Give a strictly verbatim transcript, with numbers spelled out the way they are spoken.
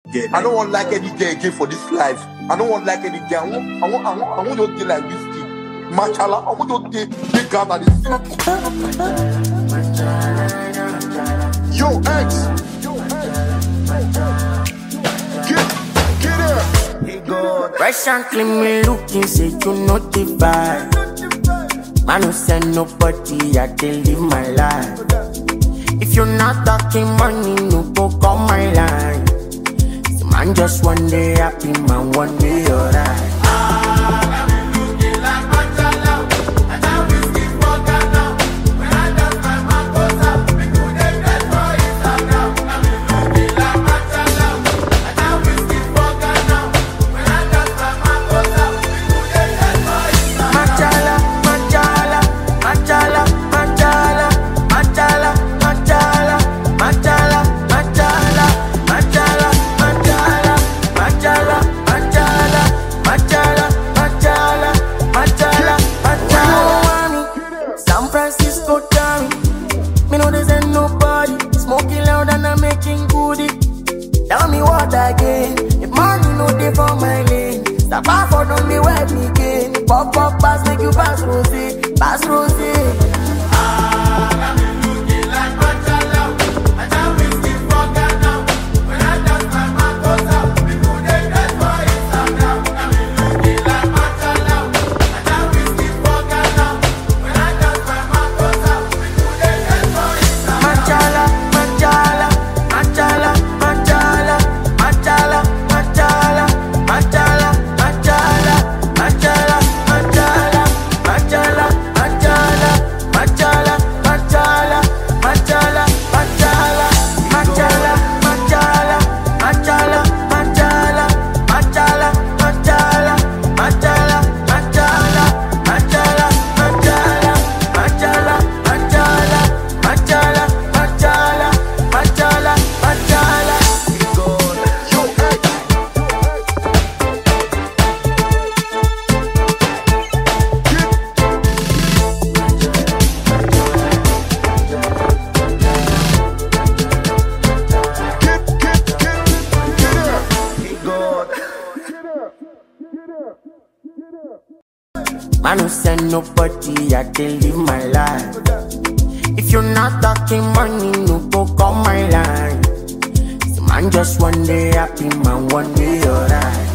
I don't want like any girl again for this life. I don't want like any girl. I want, I want, I want, I want your day like whiskey. Machala, I want your day big out of this. Yo, X. Get, get here. Fresh and clean, me looking, say you notify. Man who send nobody, I can live my life. If you're not talking money, no go call my line. So man just one day happy, man one day alright. Tell me what again? If money no day for my lane, stop off for don't be wet me again. Pop pop pass make you pass rosé, pass rosé. Ah, got me looking like Machala. I can't whiskey for Ghana. When I dance my mouth goes out, people they dance for Instagram. Got me looking like Machala. I can't whiskey for Ghana. When I dance my mouth goes out, people they dance for Instagram. Machala, Machala, Machala. Man who send nobody, I can live my life. If you're not talking money, no go call my line. So man just one day happy, man one day alright.